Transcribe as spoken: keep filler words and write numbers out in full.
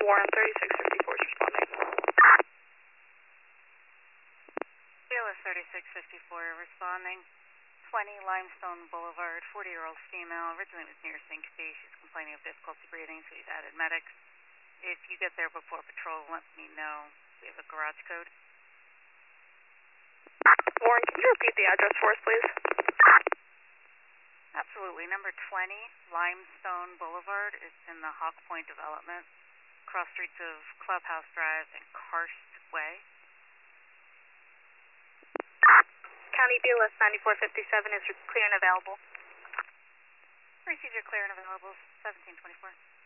Warren, thirty-six fifty-four is responding. B L S thirty-six fifty-four responding. twenty Limestone Boulevard, forty-year-old female, originally was near Syncope. She's complaining of difficulty breathing, so we've added medics. If you get there before patrol, let me know. We have a garage code. Warren, can you repeat the address for us, please? Absolutely. Number twenty, Limestone Boulevard. It's in the Hawk Point development, cross streets of Clubhouse Drive and Karst Way. County B L S ninety-four fifty-seven is clear and available. Procedure clear and available, seventeen twenty-four.